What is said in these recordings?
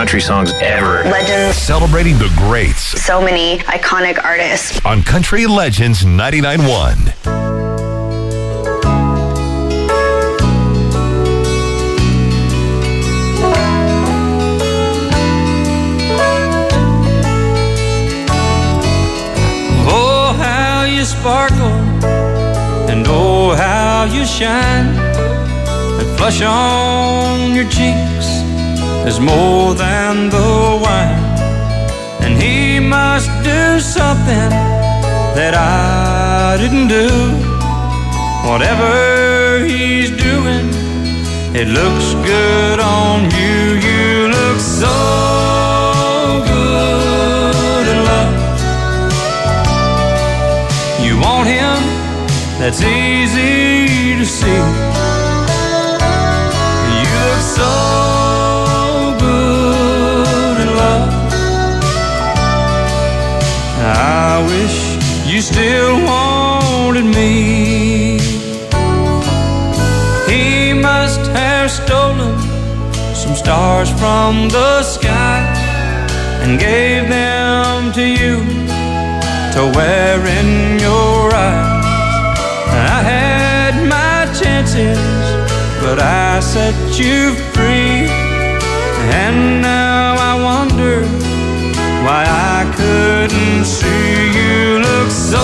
country songs ever. Legends. Celebrating the greats. So many iconic artists. On Country Legends 99.1. Oh, how you sparkle, and oh, how you shine. That flush on your cheeks is more than the wine. And he must do something that I didn't do. Whatever he's doing, it looks good on you. You look so good in love. You want him, that's easy to see. You look so good in love. I wish you still wanted me. He must have stolen some stars from the sky and gave them to you to wear in your eyes. I had my chances, but I set you free. And now I wonder why I couldn't see. You look so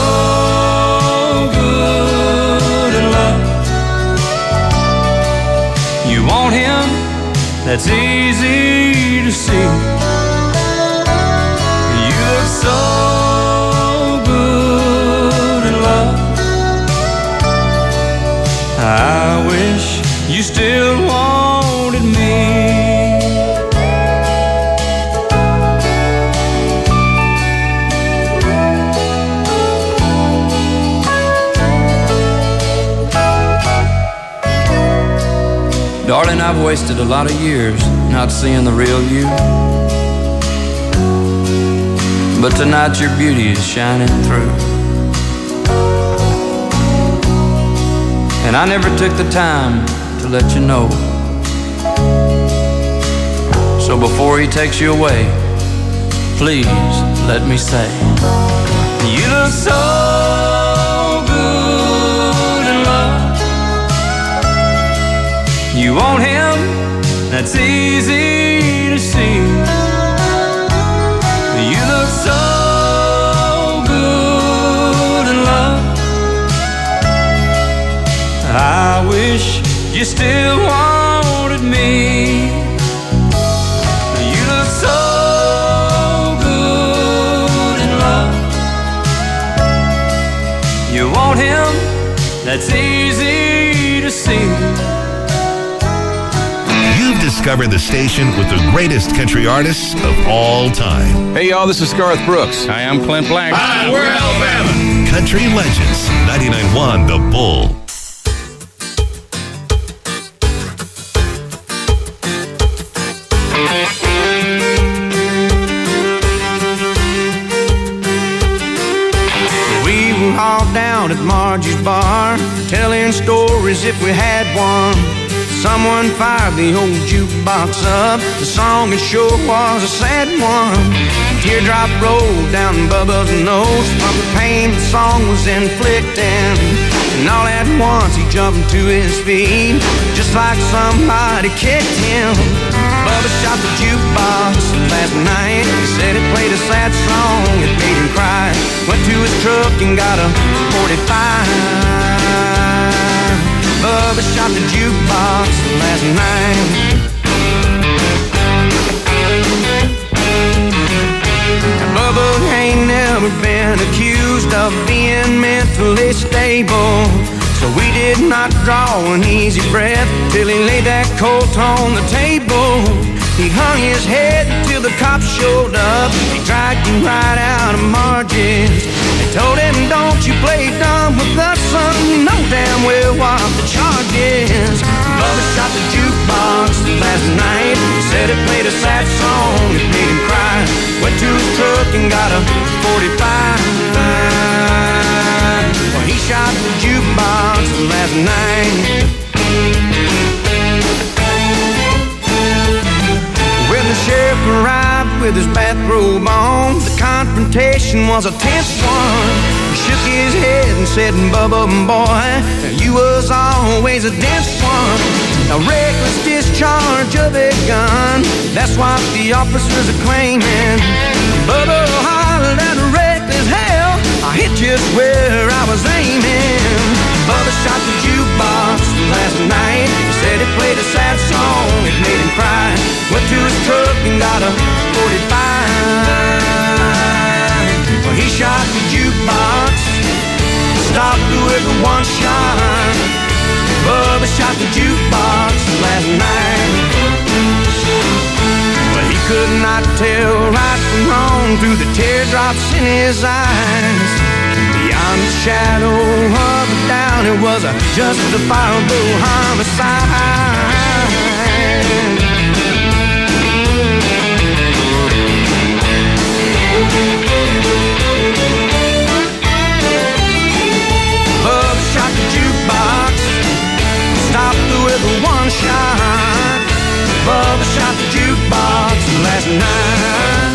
good in love. You want him, that's easy to see. You look so good in love. I wish you still wanted me. Darling, I've wasted a lot of years not seeing the real you. But tonight your beauty is shining through. And I never took the time to let you know. So before he takes you away, please let me say, you look so good in love. You want him, that's easy to see. You look so good in love. I wish you still wanted me. You look so good in love. You want him, that's easy to see. You've discovered the station with the greatest country artists of all time. Hey, y'all, this is Garth Brooks. Hi, I'm Clint Black. Hi, we're Alabama. Country Legends 99.1 The Bull. We were all down at Margie's bar, telling stories if we had one. Someone fired the old jukebox up. The song it sure was a sad one. A teardrop rolled down Bubba's nose from the pain the song was inflicting. And all at once he jumped to his feet, just like somebody kicked him. Bubba shot the jukebox last night. He said it played a sad song, it made him cry. Went to his truck and got a 45. Bubba shot the jukebox last night. Now, Bubba ain't never been accused of being mentally stable, so we did not draw an easy breath till he laid that Colt on the table. He hung his head till the cops showed up. He dragged him right out of Margie's. They told him, don't you play dumb with us, son. You know damn well what the charge is. Bubba shot the jukebox last night. He said it played a sad song, it made him cry. Went to his truck and got a 45. Well, he shot the jukebox last night. Well, the sheriff with his bathrobe on. The confrontation was a tense one. He shook his head and said, Bubba, boy, you was always a dense one. A reckless discharge of a gun, that's what the officers are claiming. Bubba hollered at a reckless hell, I hit just where I was aiming. Bubba shot the jukebox last night. He said it played a sad song, it made him cry. Went to his truck and got a 45. Well, he shot the jukebox, stopped with a one shot. Bubba shot the jukebox last night. But he could not tell right from wrong through the teardrops in his eyes. Beyond the shadow of a doubt, it was a justifiable homicide. Bubba shot the jukebox, stopped with a one shot. Bubba shot the jukebox last night.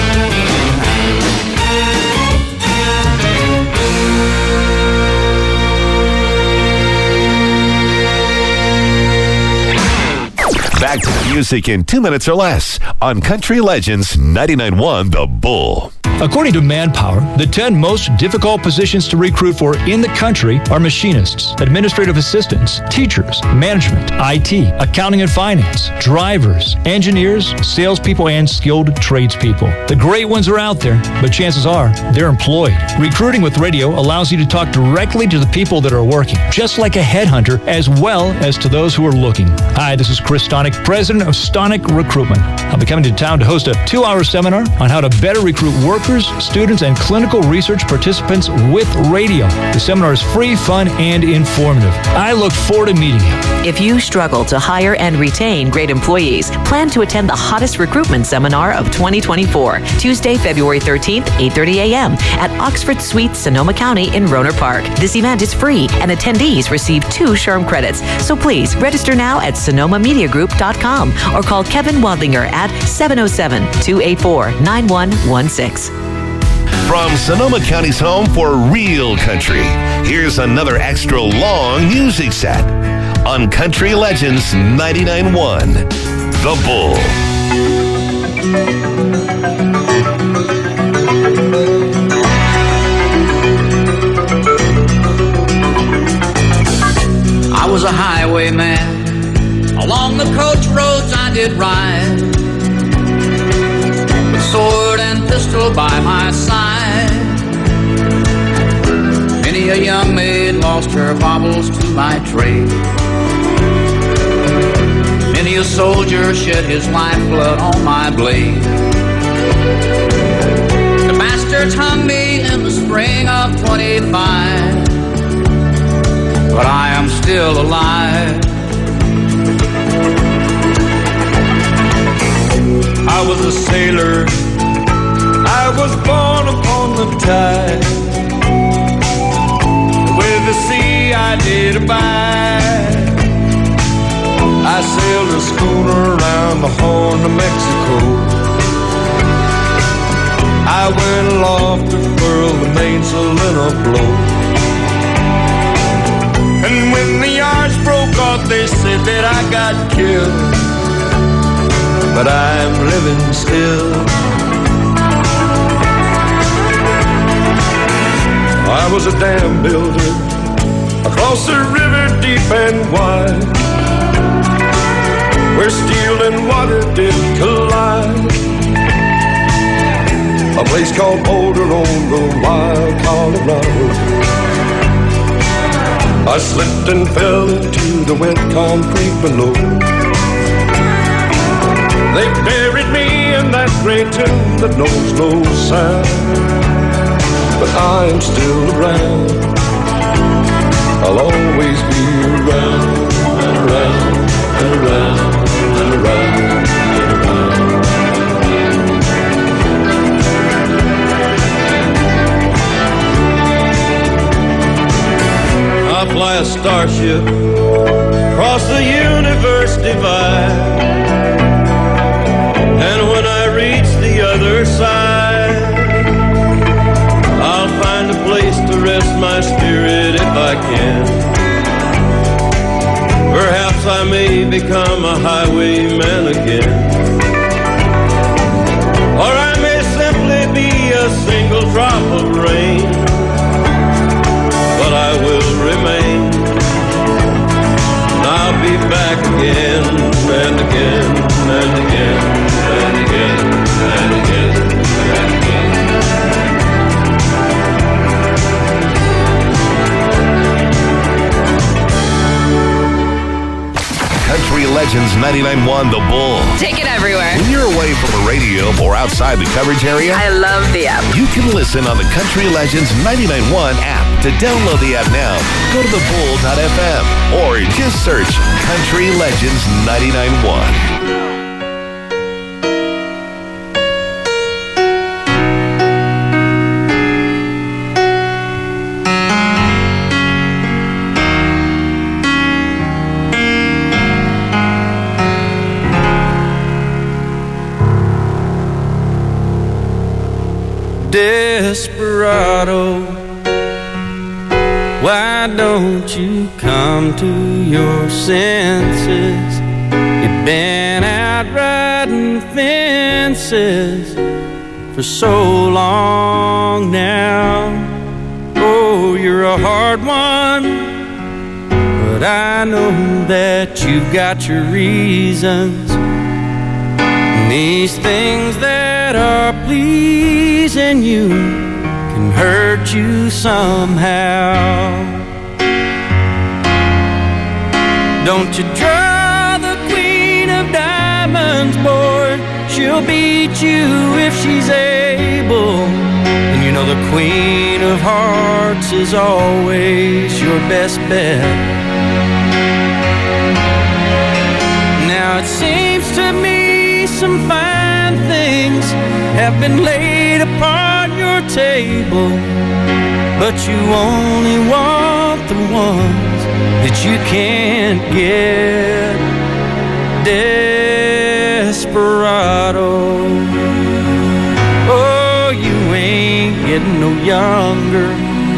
Back to the music in 2 minutes or less on Country Legends 99.1 The Bull. According to Manpower, the 10 most difficult positions to recruit for in the country are machinists, administrative assistants, teachers, management, IT, accounting and finance, drivers, engineers, salespeople, and skilled tradespeople. The great ones are out there, but chances are they're employed. Recruiting with radio allows you to talk directly to the people that are working, just like a headhunter, as well as to those who are looking. Hi, this is Chris Stonick, president of Stonick Recruitment. I'll be coming to town to host a 2-hour seminar on how to better recruit workers, students, and clinical research participants with radio. The seminar is free, fun, and informative. I look forward to meeting you. If you struggle to hire and retain great employees, plan to attend the hottest recruitment seminar of 2024, Tuesday, February 13th, 8:30 a.m. at Oxford Suites, Sonoma County in Rohnert Park. This event is free, and attendees receive 2 SHRM credits. So please register now at sonomamediagroup.com or call Kevin Wadlinger at 707-284-9116. From Sonoma County's home for real country, here's another extra long music set on Country Legends 99.1 The Bull. I was a highwayman. Along the coach roads I did ride, with sword and pistol by my side. Many a young maid lost her baubles to my trade. Many a soldier shed his lifeblood on my blade. The bastards hung me in the spring of 25, but I am still alive. I was a sailor, I was born upon the tide. With the sea I did abide. I sailed a schooner around the Horn of Mexico. I went aloft to furl the mainsail in a blow. And when the yards broke off, they said that I got killed. But I'm living still. I was a dam builder across the river deep and wide, where steel and water did collide. A place called Boulder on the wild Colorado. I slipped and fell into the wet concrete below. They buried me in that great tomb that knows no sound. But I am still around. I'll always be around and around and around and around and around. I fly a starship across the universe divide. And when I reach the other side. I'll find a place to rest my spirit if I can. Perhaps I may become a highwayman again. Or I may simply be a single drop of rain. But I will remain. And I'll be back again and again and again and again and again and again. Country Legends 99.1 The Bull. Take it everywhere. When you're away from the radio or outside the coverage area, I love the app. you can listen on the Country Legends 99.1 app. To download the app now, go to thebull.fm or just search Country Legends 99.1. Desperado, why don't you come to your senses? You've been out riding fences for so long now. Oh, you're a hard one, but I know that you've got your reasons. And these things that are pleasing you can hurt you somehow. Don't you draw the queen of diamonds, boy. She'll beat you if she's able. And you know the queen of hearts is always your best bet. Now it seems to me some fine things have been laid upon your table, but you only want the ones that you can't get. Desperado, oh, you ain't getting no younger.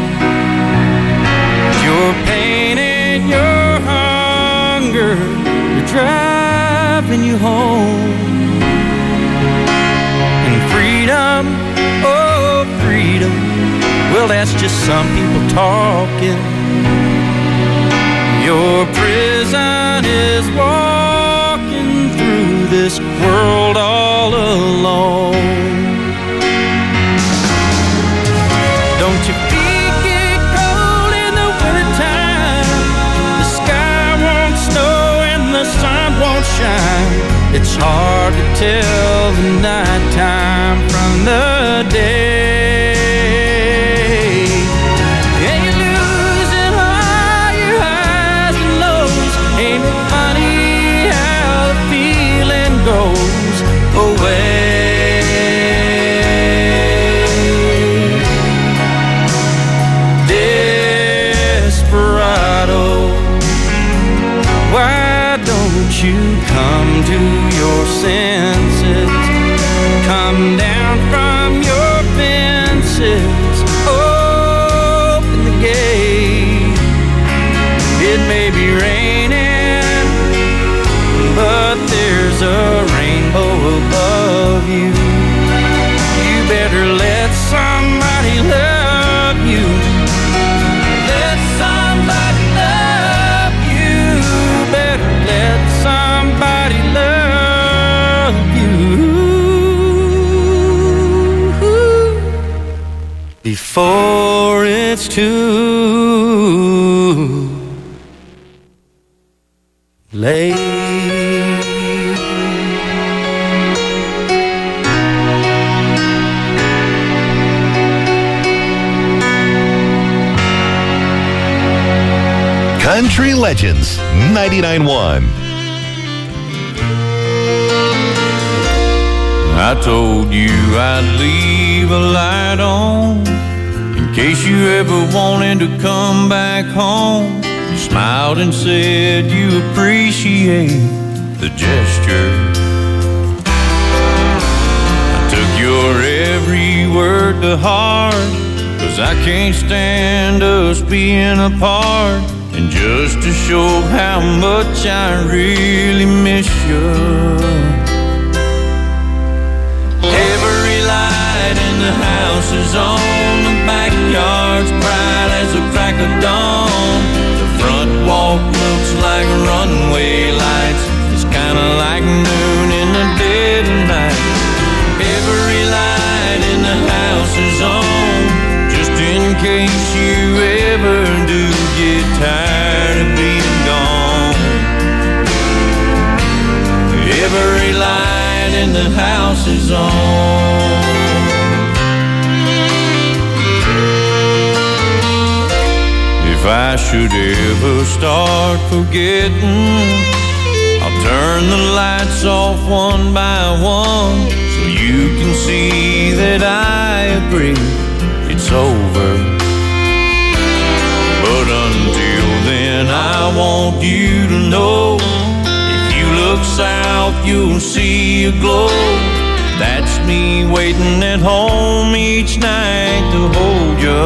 Your pain and your hunger are driving you home. Freedom, oh freedom, well that's just some people talking. Your prison is walking through this world all alone. Don't your feet get cold in the wintertime? The sky won't snow and the sun won't shine. It's hard to tell the nighttime from the day. And you're losing all your highs and lows. Ain't it funny how the feeling goes away? Desperado, why don't you come to your senses? Come down from your fences, open the gate. It may be raining, but there's a rainbow above you. You better let somebody love you. Let somebody love you. Better let somebody love you before it's too late. Country Legends 99.1. I told you I'd leave a light on in case you ever wanted to come back home. You smiled and said you appreciate the gesture. I took your the heart, 'cause I can't stand us being apart. And just to show how much I really miss you, every light in the house is on, the backyard's bright as a crack of dawn. The front walk looks like runway lights, it's kinda like noon in the dead of night. Every light in the house is on, just in case you ever do get tired of being gone. Every light in the house is on. If I should ever start forgetting, I'll turn the lights off one by one, so you can see that I agree it's over. But until then, I want you to know, if you look south, you'll see a glow. That's me waiting at home each night to hold you.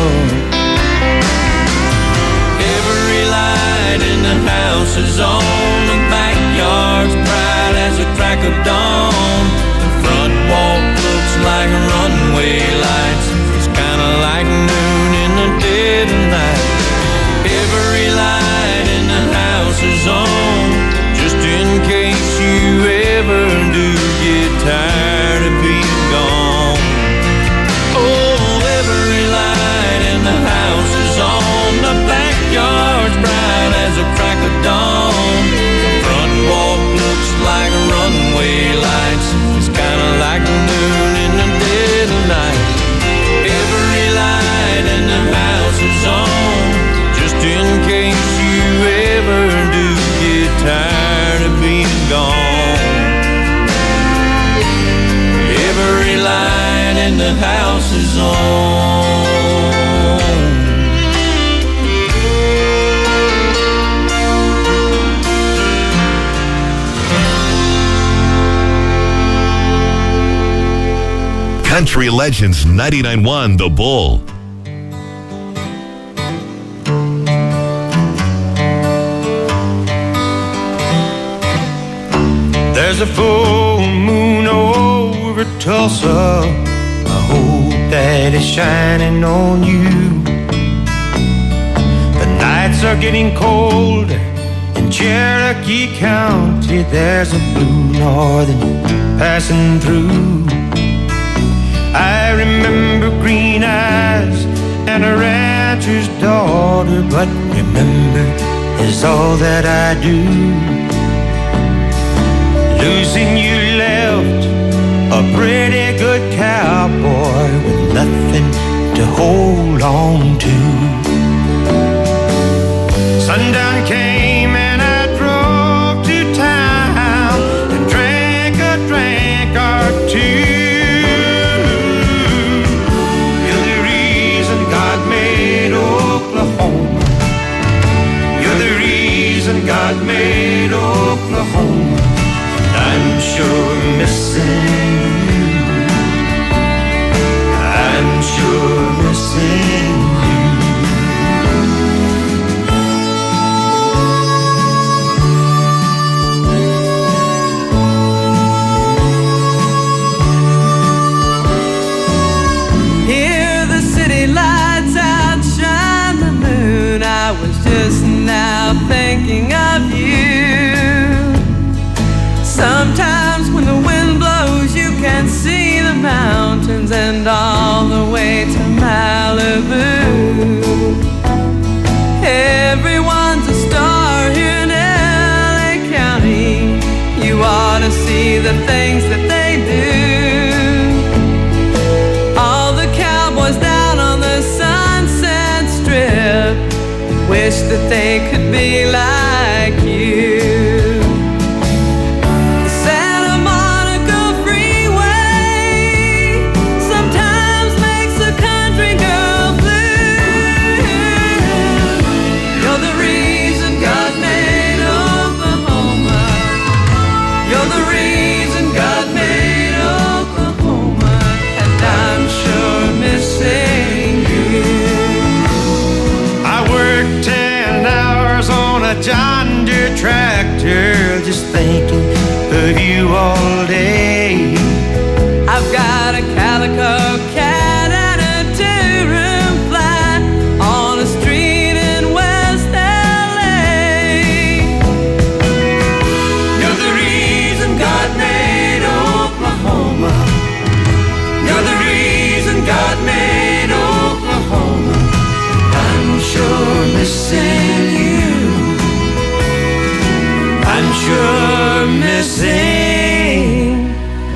Every light in the house is on, the backyard's bright as a crack of dawn. The front walk looks like runway lights, it's kinda like noon in the dead of night. Every light in the house is on, just in case you ever do get tired of being gone. Oh, every light in the house is on, the backyard's bright as a crack of dawn. The front walk looks like runway lights, it's kinda like noon in the dead of night. Every light in the house is on, just in case you ever do get tired of being gone. Every light in the house is on. Country Legends 99.1 The Bull. There's a full moon over Tulsa, I hope that it's shining on you. The nights are getting cold in Cherokee County. There's a blue northern passing through. I remember green eyes and a rancher's daughter, but remember is all that I do. Losing you left a pretty good cowboy with nothing to hold on to. Sundown came and I drove to town and drank a drink or two. You're the reason God made Oklahoma. You're the reason God made Oklahoma. I'm sure missing you. I'm sure missing you. Hear the city lights outshine the moon. I was just now thinking of you. Sometimes when the wind blows, you can see the mountains and all the way to Malibu. Everyone's a star here in LA County. You ought to see the things that they do. All the cowboys down on the Sunset Strip wish that they could be like you. You're the reason God made Oklahoma, and I'm sure sure missing.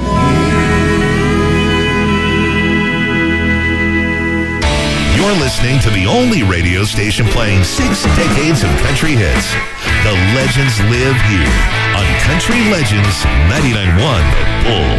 You're listening to the only radio station playing 6 decades of country hits. The legends live here on Country Legends 99.1 The Bull.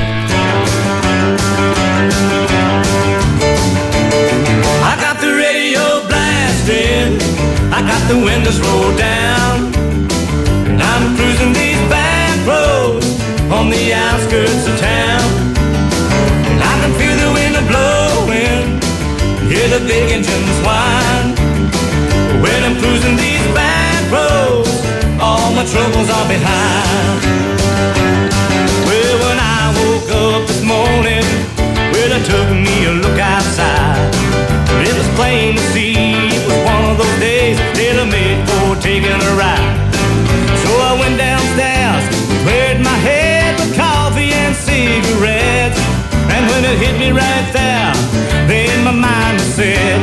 I got the radio blasting, I got the windows rolled down, and I'm cruising these back roads on the outskirts of town. And I can feel the wind blowing, hear the big engines whine. When I'm cruising these back roads, all my troubles are behind. Well, when I woke up this morning, well, I took me a look outside. It was plain to see it was one of those days tailor-made for taking a ride. So I went downstairs, cleared my head with coffee and cigarettes. And when it hit me right there, then my mind was set.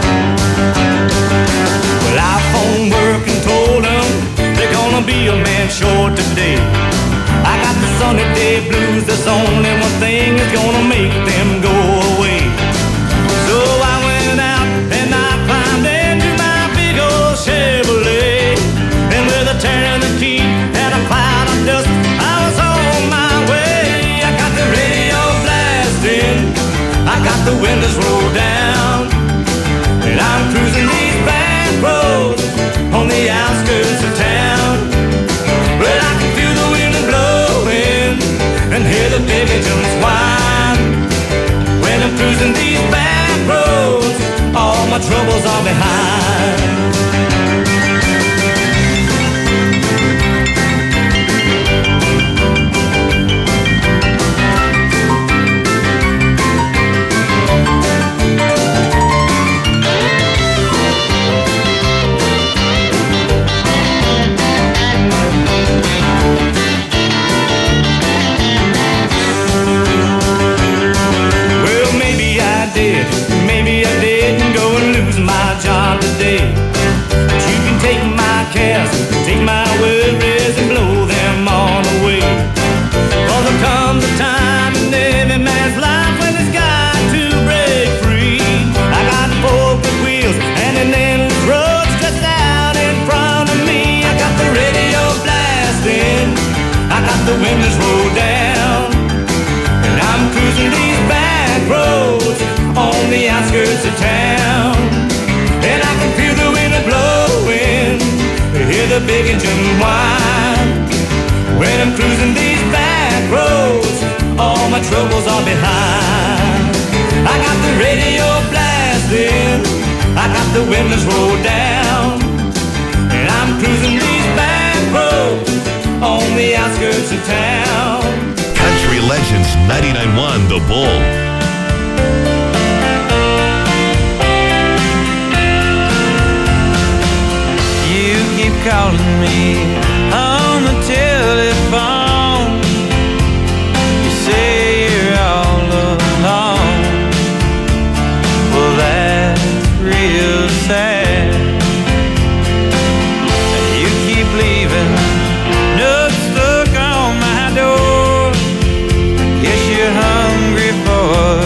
Well, I phoned work and told them they're gonna be a man short today. I got the sunny day blues, there's only one thing that's gonna make them go away. So I went out and I climbed into my big old Chevrolet, and with a turn of the key and a cloud of dust, I was on my way. I got the radio blasting, I got the windows rolled down, and I'm cruising these back roads on the outskirts of town. Well, I can feel the wind blowing and hear the big engines whine. When I'm cruising these back roads, all my troubles are behind. Maybe I didn't go and lose my job today. But you can take my cares, take my worries and blow them all away. Cause there comes a time in every man's life when it's got to break free. I got 4 big wheels and an endless road stretched out in front of me. I got the radio blasting, I got the windows rolled down, and I'm cruising these back roads on the outskirts of town. And I can feel the wind blowing, hear the big engine whine. When I'm cruising these back roads, all my troubles are behind. I got the radio blasting, I got the windows rolled down, and I'm cruising these back roads on the outskirts of town. Country Legends 99.1 The Bull. Calling me on the telephone, you say you're all alone. Well, that's real sad. You keep leaving notes stuck on my door. Guess you're hungry for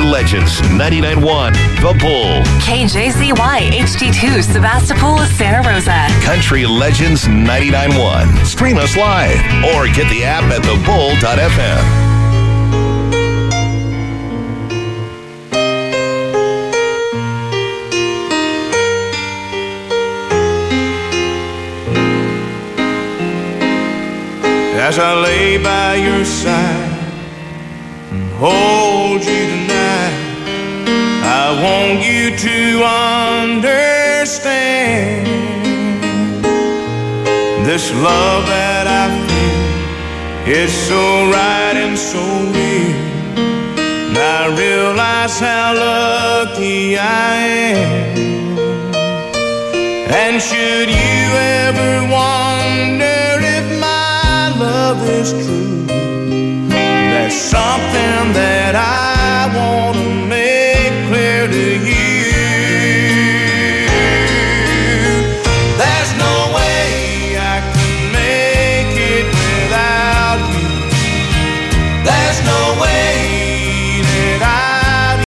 Legends 99.1 The Bull. KJZY HD2 Sebastopol, Santa Rosa. Country Legends 99.1. Stream us live or get the app at thebull.fm. As I lay by your side and hold you tonight, I want you to understand this love that I feel is so right and so real. And I realize how lucky I am. And should you ever wonder if my love is true, there's something that I want to